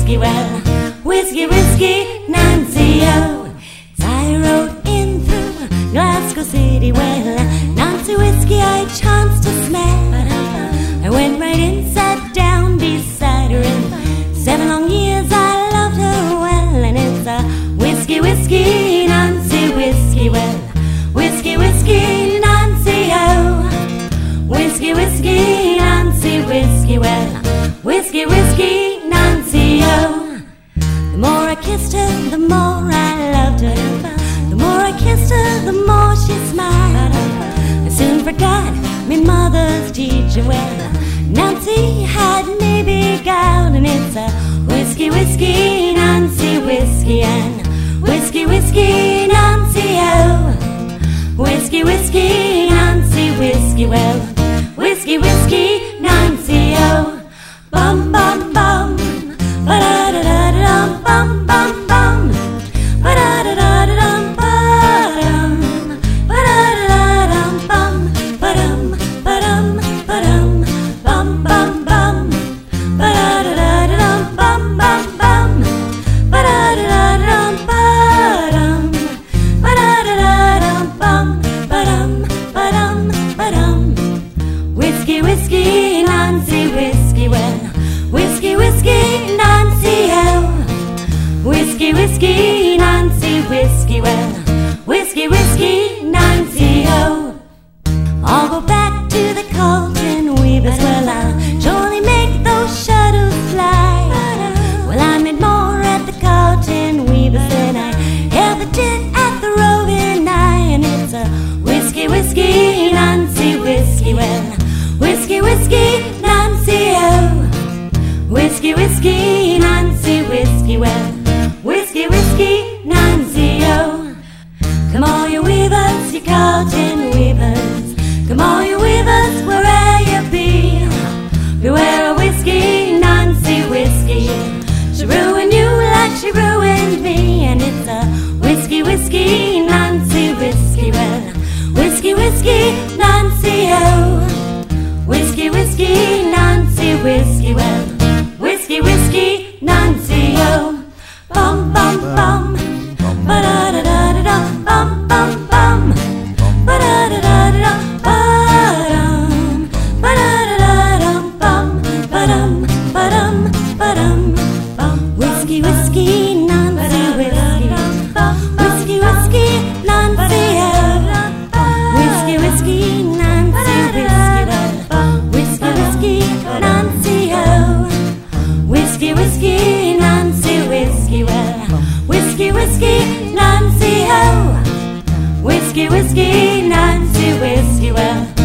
whiskey well. Whiskey, whiskey, Nancy, oh. I rode in through Glasgow City, well, Nancy whiskey I chanced to smell. I went right in, sat down beside her, and 7 long years I loved her well. And it's a whiskey, whiskey, Nancy whiskey well. Whiskey, whiskey, Nancy, oh. Whiskey, whiskey, Nancy whiskey well. Whiskey, whiskey, Nancy, oh. The more I kissed her, the more I loved her. The more I kissed her, the more she smiled. I soon forgot my mother's teaching well. Nancy had me beguiled, and it's a whiskey, whiskey, Nancy whiskey, and whiskey, whiskey, Nancy, oh. Whiskey, whiskey, Nancy whiskey well. Whiskey, whiskey, Nancy, oh. Bum, bum, bum, ba-da-da-da-da-dum, bum, bum, bum, ba-da-da-da-da-dum, ba-dum, ba-da-da-da-dum, bum, ba-dum, ba-dum, ba-dum, bum, bum, bum, ba-da-da-da-dum, bum, bum, bum, ba-da-da-da-dum, ba-dum, ba-da-da-da-dum, bum, ba-dum, ba-dum, ba-dum. Whiskey, whiskey, Nancy whiskey well. Whiskey, whiskey, Nancy, oh. Whiskey, whiskey, Nancy whiskey well. Whiskey, whiskey, Nancy, oh. I'll go back to the Colton Weavers, well, I'll surely make those shuttles fly. Well, I made more at the Colton Weavers than I ever did at the Roving Eye. And it's a whiskey, whiskey, Nancy whiskey well. Whiskey, whiskey, Nancy, oh. Whiskey, whiskey, Nancy whiskey well. Whiskey, whiskey, Nancy, oh. Come all you weavers, you Colton weavers. Come all you weavers, where'er you be. Beware a whiskey, Nancy whiskey. She'll ruin you like she ruined me. And it's a whiskey, whiskey, Nancy whiskey well. Whiskey, whiskey, Nancy, oh. Whiskey, whiskey, Nancy whiskey well. Whiskey, whiskey, Nancy, oh. Bum, bum, bum, ba-da-da-da-da-dum, bum, bum, bum, ba-da-da-da-da-dum, ba-dum, ba-da-da-da-dum, bum, ba-dum, ba-dum, ba-dum, bum. Whiskey, whiskey, Nancy whiskey. Whiskey, whiskey, Nancy, oh. Whiskey, whiskey, Nancy whiskey, well. Whiskey, whiskey, Nancy, oh. Whiskey, whiskey, Nancy whiskey well. Whiskey, whiskey, Nancy, oh. Whiskey, whiskey, Nancy whiskey well.